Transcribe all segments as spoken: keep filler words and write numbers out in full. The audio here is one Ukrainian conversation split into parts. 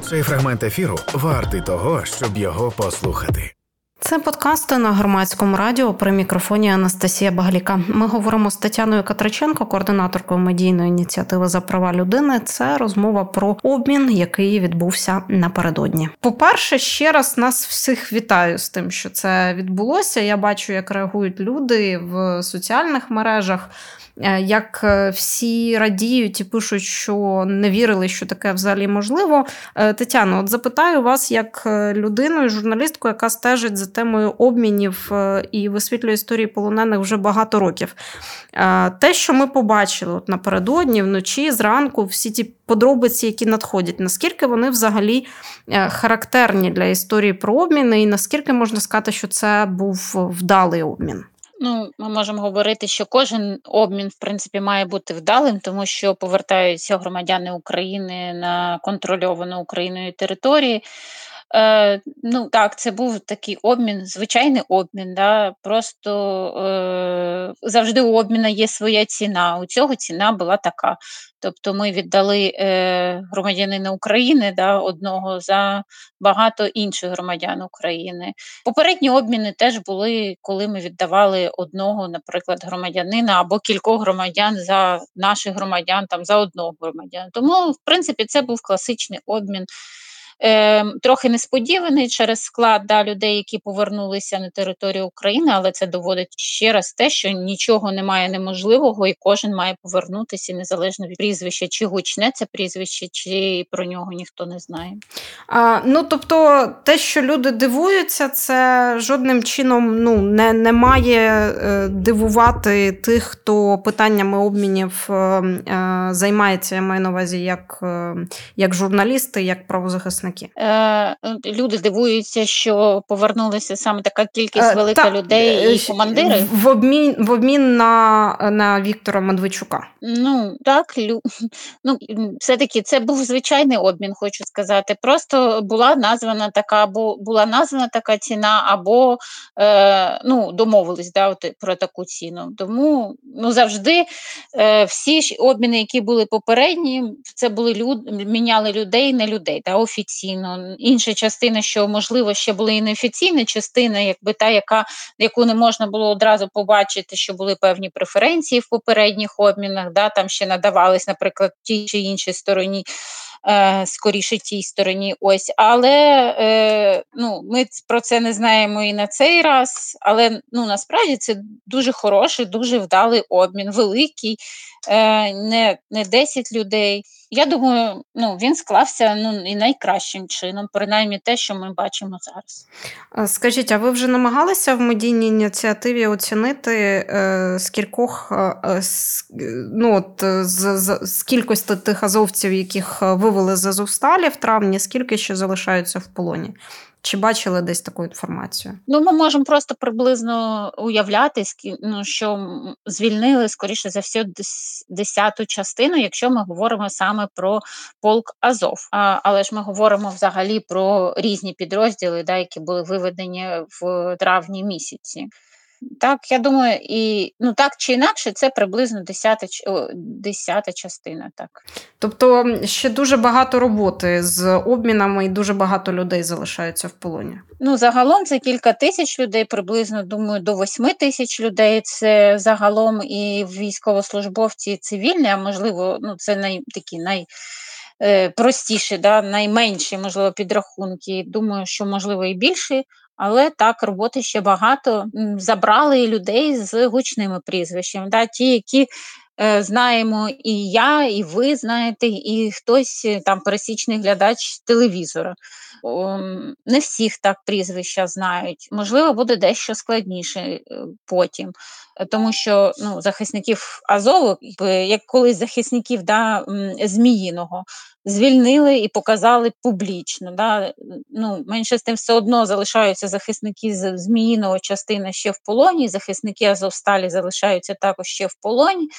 Цей фрагмент ефіру вартий того, щоб його послухати. Це подкасти на Громадському радіо, при мікрофоні Анастасія Багаліка. Ми говоримо з Тетяною Катриченко, координаторкою медійної ініціативи «За права людини». Це розмова про обмін, який відбувся напередодні. По-перше, ще раз нас всіх вітаю з тим, що це відбулося. Я бачу, як реагують люди в соціальних мережах, як всі радіють і пишуть, що не вірили, що таке взагалі можливо. Тетяно, от запитаю вас як людину і журналістку, яка стежить за темою обмінів і висвітлює історії полонених вже багато років. Те, що ми побачили от напередодні, вночі, зранку, всі ті подробиці, які надходять, наскільки вони взагалі характерні для історії про обміни і наскільки можна сказати, що це був вдалий обмін? Ну, ми можемо говорити, що кожен обмін, в принципі, має бути вдалим, тому що повертаються громадяни України на контрольовану Україною території. Е, ну, так, це був такий обмін, звичайний обмін, да, просто е, завжди у обміна є своя ціна, у цього ціна була така. Тобто ми віддали е, громадянина України, да, одного за багато інших громадян України. Попередні обміни теж були, коли ми віддавали одного, наприклад, громадянина або кількох громадян за наших громадян, там, за одного громадянина. Тому, в принципі, це був класичний обмін. Е, трохи несподіваний через склад да, людей, які повернулися на територію України, але це доводить ще раз те, що нічого немає неможливого і кожен має повернутися незалежно від прізвища, чи гучне це прізвище, чи про нього ніхто не знає. А, ну, тобто те, що люди дивуються, це жодним чином ну, не, не має е, дивувати тих, хто питаннями обмінів е, е, займається, я маю на увазі, як, е, як журналісти, як правозахисники. Е, люди дивуються, що повернулася саме така кількість велика Та, людей і командири. В обмін, в обмін на, на Віктора Медведчука. Ну, так, лю... ну, все-таки це був звичайний обмін, хочу сказати. Просто була названа така, або була названа така ціна, або е, ну, домовились да, от, про таку ціну. Тому ну, завжди е, всі ж обміни, які були попередні, це були люд... міняли людей, не людей, да, офіційно. Інша частина, що, можливо, ще була і неофіційна частина, якби та, яка, яку не можна було одразу побачити, що були певні преференції в попередніх обмінах, да, там ще надавались, наприклад, тій чи іншій стороні, е, скоріше тій стороні, ось, але е, ну, ми про це не знаємо і на цей раз, але ну, насправді це дуже хороший, дуже вдалий обмін, великий, е, не, не десять людей. Я думаю, ну, він склався ну, і найкращим чином, принаймні те, що ми бачимо зараз. Скажіть, а ви вже намагалися в медійній ініціативі оцінити, е, з кількох, е, з, ну, от, з, з, з кількості тих азовців, яких вивели з Азовсталі в травні, скільки ще залишаються в полоні? Чи бачили десь таку інформацію? Ну, ми можемо просто приблизно уявляти, ну, що звільнили, скоріше за все, десяту частину, якщо ми говоримо саме про полк Азов. А, але ж ми говоримо взагалі про різні підрозділи, да, які були виведені в травні місяці. Так, я думаю, і ну так чи інакше, це приблизно десята, десята частина. Так. Тобто ще дуже багато роботи з обмінами і дуже багато людей залишаються в полоні? Ну, загалом це кілька тисяч людей, приблизно, думаю, до восьми тисяч людей. Це загалом і військовослужбовці, і цивільні, а можливо, ну, це най, такі най... простіші, да, найменші, можливо, підрахунки. Думаю, що, можливо, і більші. Але так, роботи ще багато. Забрали людей з гучними прізвищами. Да? Ті, які е, знаємо і я, і ви знаєте, і хтось там пересічний глядач телевізора. О, не всіх так прізвища знають. Можливо, буде дещо складніше е, потім. Тому що ну, захисників Азову, як колись захисників да, Зміїного, звільнили і показали публічно. Да? Ну, менше з тим все одно залишаються захисники з Зміїного частина ще в полоні, захисники Азовсталі залишаються також ще в полоні.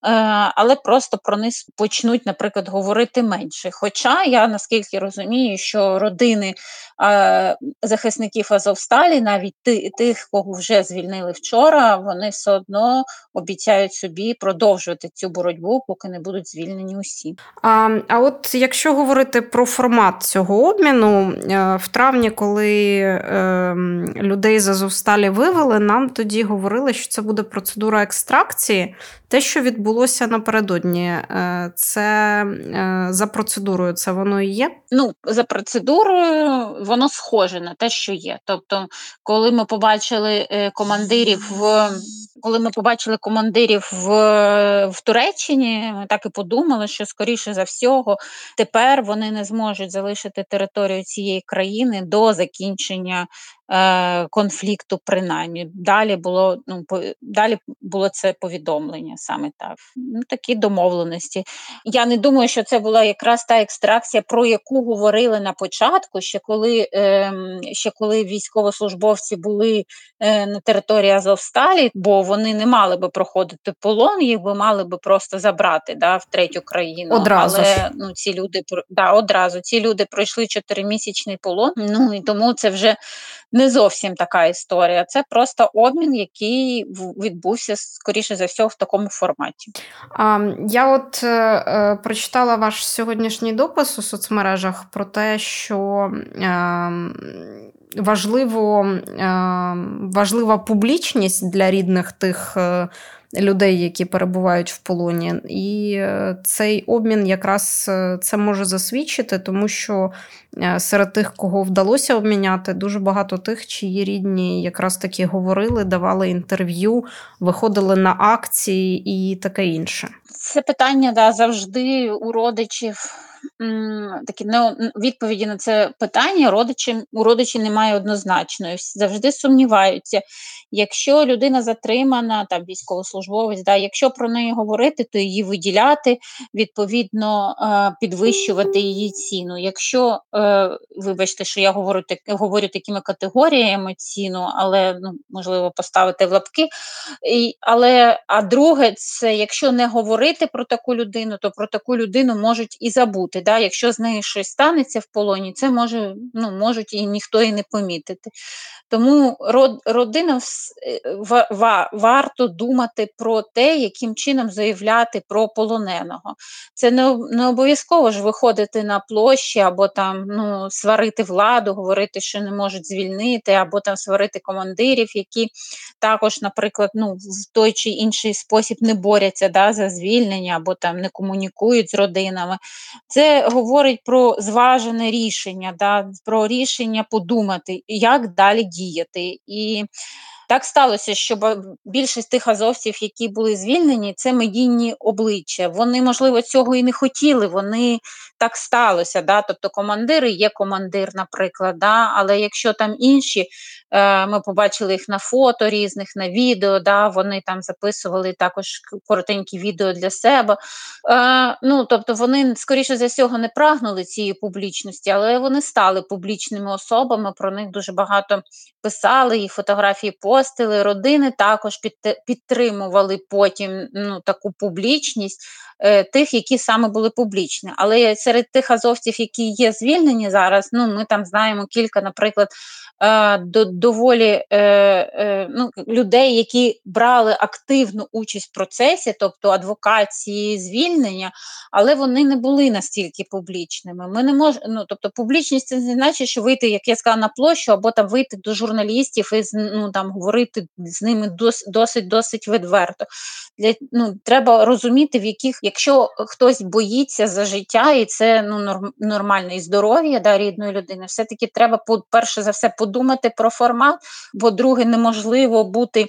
але просто про них почнуть, наприклад, говорити менше. Хоча я наскільки розумію, що родини захисників Азовсталі, навіть тих, кого вже звільнили вчора, вони все одно обіцяють собі продовжувати цю боротьбу, поки не будуть звільнені усі. А, а от якщо говорити про формат цього обміну, в травні, коли е, людей з Азовсталі вивели, нам тоді говорили, що це буде процедура екстракції. Те, що відбулося напередодні, це за процедурою, це воно і є? Ну, за процедурою воно схоже на те, що є. Тобто, коли ми побачили командирів в коли ми побачили командирів в, в Туреччині, ми так і подумали, що, скоріше за всього, тепер вони не зможуть залишити територію цієї країни до закінчення е, конфлікту, принаймні. Далі було, ну, по, далі було це повідомлення саме так. Ну, такі домовленості. Я не думаю, що це була якраз та екстракція, про яку говорили на початку, ще коли, е, ще коли військовослужбовці були е, на території Азовсталі, бо вони не мали би проходити полон, їх би мали би просто забрати, да, в третю країну. Одразу Але ж. ну, ці люди, да, одразу. Ці люди пройшли чотиримісячний полон, ну і тому це вже не зовсім така історія. Це просто обмін, який відбувся, скоріше за все, в такому форматі. А, я от е, прочитала ваш сьогоднішній допис у соцмережах про те, що е, важливо, е, важлива публічність для рідних тих е, людей, які перебувають в полоні. І е, цей обмін якраз це може засвідчити, тому що е, серед тих, кого вдалося обміняти, дуже багато тих, чиї рідні якраз таки говорили, давали інтерв'ю, виходили на акції і таке інше. Це питання, да, завжди у родичів. Такі ну, відповіді на це питання родичі, у родичі немає однозначної, завжди сумніваються. Якщо людина затримана, там військовослужбовець, да, якщо про неї говорити, то її виділяти, відповідно підвищувати її ціну. Якщо, вибачте, що я говорю, так, говорю такими категоріями ціну, але ну, можливо поставити в лапки, і, але, а друге, це якщо не говорити про таку людину, то про таку людину можуть і забути. Да? Якщо з нею щось станеться в полоні, це може, ну, можуть і ніхто і не помітити. Тому род, родина ва, ва, варто думати про те, яким чином заявляти про полоненого. Це не, не обов'язково ж виходити на площі або там, ну, сварити владу, говорити, що не можуть звільнити, або там сварити командирів, які також, наприклад, ну, в той чи інший спосіб не борються, да, за звільнення, або там не комунікують з родинами. Це говорить про зважене рішення, да, про рішення подумати, як далі діяти. І так сталося, що більшість тих азовців, які були звільнені, це медійні обличчя. Вони, можливо, цього і не хотіли, вони так сталося. Да? Тобто командири є командир, наприклад, да? Але якщо там інші, е, ми побачили їх на фото різних, на відео, да? Вони там записували також коротенькі відео для себе. Е, ну, тобто вони, скоріше за всього, не прагнули цієї публічності, але вони стали публічними особами, про них дуже багато писали, їх фотографії постили, родини також під, підтримували потім, ну, таку публічність е, тих, які саме були публічні. Але серед тих азовців, які є звільнені зараз, ну, ми там знаємо кілька, наприклад, е, до, доволі е, е, ну, людей, які брали активну участь в процесі, тобто адвокації звільнення, але вони не були настільки публічними. Ми не мож... ну, тобто публічність – це не значить, що вийти, як я сказала, на площу, або там вийти до журналістів і, ну, там, говорити з ними досить-досить відверто. Для, ну, треба розуміти, в яких, якщо хтось боїться за життя, і це, ну, норм, нормальне і здоров'я, да, рідної людини, все-таки треба, перше за все, подумати про формат, бо, друге, неможливо бути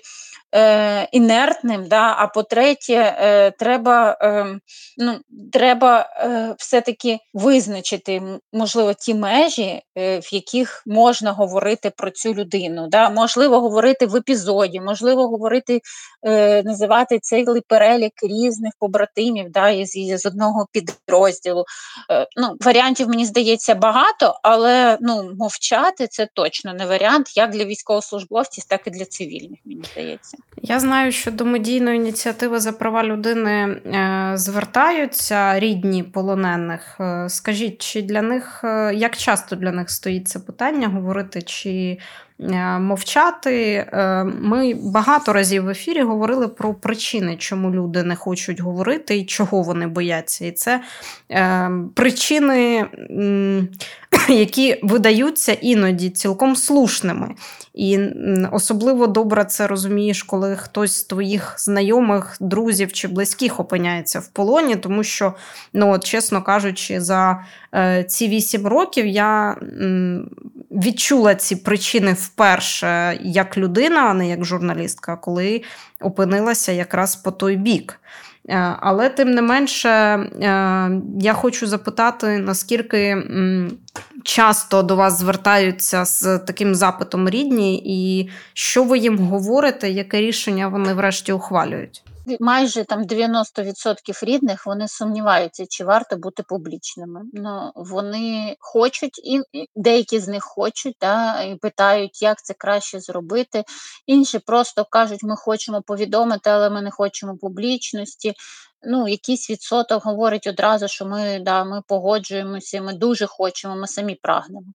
Е, інертним, да, а по-третє, е, треба, е, ну, треба е, все-таки визначити, можливо, ті межі, е, в яких можна говорити про цю людину. Да. Можливо, говорити в епізоді, можливо, говорити, е, називати цілий перелік різних побратимів, да, із, із одного підрозділу. Е, ну, варіантів, мені здається, багато, але, ну, мовчати – це точно не варіант, як для військовослужбовців, так і для цивільних, мені здається. Я знаю, що до медійної ініціативи за права людини е, звертаються рідні полонених. Е, Скажіть, чи для них, е, як часто для них стоїть це питання говорити чи е, мовчати? Е, Ми багато разів в ефірі говорили про причини, чому люди не хочуть говорити і чого вони бояться. І це е, причини, м, які видаються іноді цілком слушними. І особливо добре це розумієш, коли хтось з твоїх знайомих, друзів чи близьких опиняється в полоні, тому що, ну, от, чесно кажучи, за е, ці вісім років я м, відчула ці причини вперше як людина, а не як журналістка, коли опинилася якраз по той бік. Але, тим не менше, я хочу запитати, наскільки часто до вас звертаються з таким запитом рідні, і що ви їм говорите, яке рішення вони врешті ухвалюють? Майже там дев'яносто відсотків рідних, вони сумніваються, чи варто бути публічними. Ну, вони хочуть, і деякі з них хочуть, да, і питають, як це краще зробити. Інші просто кажуть, ми хочемо повідомити, але ми не хочемо публічності. Ну, якийсь відсоток говорить одразу, що ми, да, ми погоджуємося, ми дуже хочемо, ми самі прагнемо.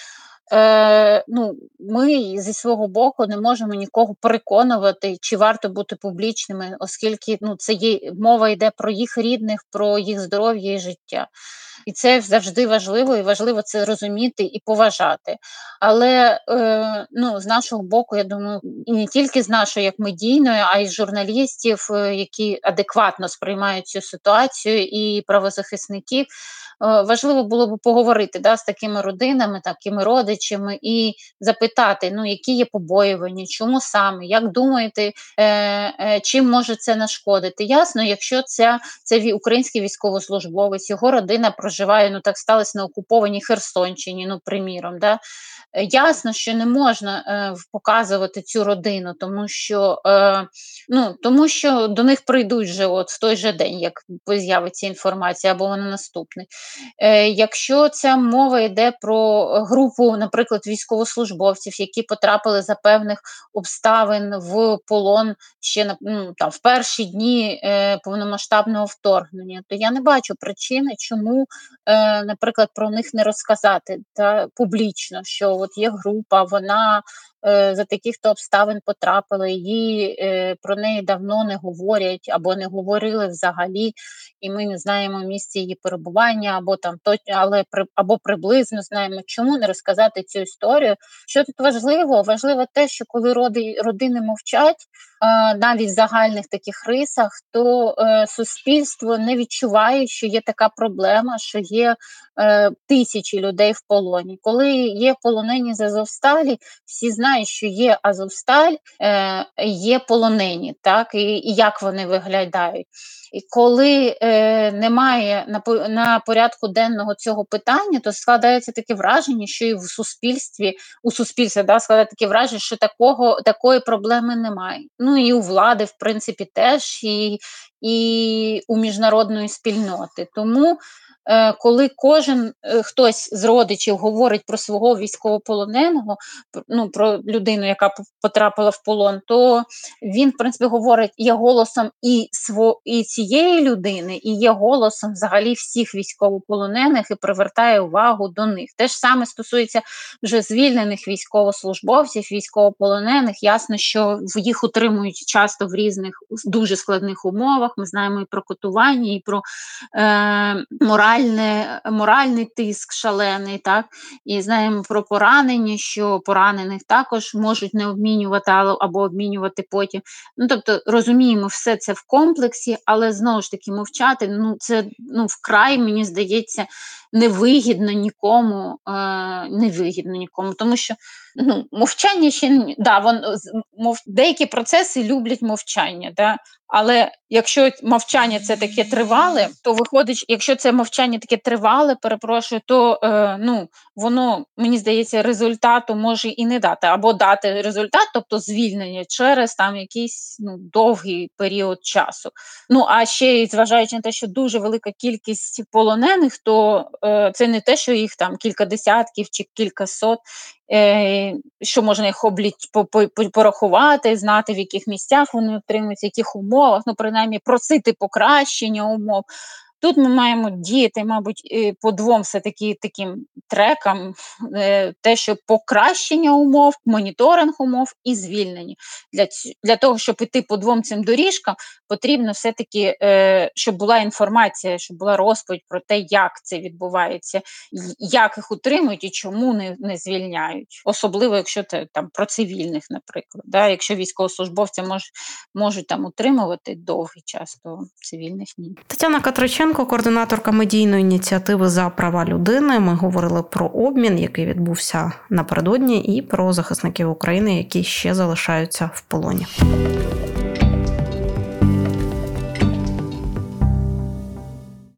Е, ну, Ми зі свого боку не можемо нікого переконувати, чи варто бути публічними, оскільки ну, це є, мова йде про їх рідних, про їх здоров'я і життя. І це завжди важливо, і важливо це розуміти і поважати. Але е, ну, з нашого боку, я думаю, і не тільки з нашої, як медійної, а й з журналістів, які адекватно сприймають цю ситуацію, і правозахисників, важливо було б поговорити, да, з такими родинами, такими родичами і запитати, ну, які є побоювання, чому саме, як думаєте, е, е, чим може це нашкодити. Ясно, якщо це, це український військовослужбовець, його родина проживає, ну так сталося на окупованій Херсонщині, ну, приміром, да, ясно, що не можна е, показувати цю родину, тому що, е, ну, тому що до них прийдуть вже от в той же день, як з'явиться інформація, або вона наступний. Е, якщо ця мова йде про групу, наприклад, військовослужбовців, які потрапили за певних обставин в полон ще на ну, там, в перші дні е, повномасштабного вторгнення, то я не бачу причини, чому, е, наприклад, про них не розказати та публічно, що от є група, вона е, за таких-то обставин потрапила, її е, про неї давно не говорять або не говорили взагалі, і ми не знаємо місця її перебування, або там то, але при або приблизно знаємо, чому не розказати цю історію. Що тут важливо? Важливо те, що коли роди родини мовчать, е, навіть в загальних таких рисах, то е, суспільство не відчуває, що є така проблема, що є е, тисячі людей в полоні. Коли є полонені з Азовсталі, всі знають, що є Азовсталь, е, є полонені, так, і, і як вони виглядають. І коли е, немає на, на порядку денного цього питання, то складається таке враження, що і в суспільстві, у суспільстві да, складається таке враження, що такого, такої проблеми немає. Ну і у влади, в принципі, теж, і, і у міжнародної спільноти. Тому коли кожен хтось з родичів говорить про свого військовополоненого, ну, про людину, яка потрапила в полон, то він, в принципі, говорить, є голосом і, сво, і цієї людини, і є голосом взагалі всіх військовополонених і привертає увагу до них. Те ж саме стосується вже звільнених військовослужбовців, військовополонених. Ясно, що їх утримують часто в різних дуже складних умовах. Ми знаємо і про катування, і про е, мораль моральний тиск шалений, так, і знаємо про поранення, що поранених також можуть не обмінювати або обмінювати потім. Ну, тобто, розуміємо все це в комплексі, але знову ж таки мовчати, ну, це, ну, вкрай, мені здається, невигідно нікому, е, невигідно нікому, тому що, ну, мовчання ще, да, вон, мов, деякі процеси люблять мовчання, да, але якщо мовчання це таке тривале, то виходить, якщо це мовчання таке тривале, перепрошую, то е, ну, воно, мені здається, результату може і не дати, або дати результат, тобто звільнення через там якийсь, ну, довгий період часу. Ну, а ще й зважаючи на те, що дуже велика кількість полонених, то е, це не те, що їх там кілька десятків чи кілька сот, що можна їх обліч... порахувати, знати, в яких місцях вони утримуються, в яких умовах, ну, принаймні, просити покращення умов. Тут ми маємо діяти, мабуть, по двом все-таки таким трекам, те, що покращення умов, моніторинг умов і звільнення. Для, для того, щоб іти по двом цим доріжкам, потрібно все-таки, щоб була інформація, щоб була розповідь про те, як це відбувається, як їх утримують і чому не, не звільняють. Особливо, якщо це там про цивільних, наприклад. Да? Якщо військовослужбовця мож, можуть там утримувати довгий час, то цивільних ні. Тетяна Катриченко, координаторка медійної ініціативи «За права людини». Ми говорили про обмін, який відбувся напередодні, і про захисників України, які ще залишаються в полоні.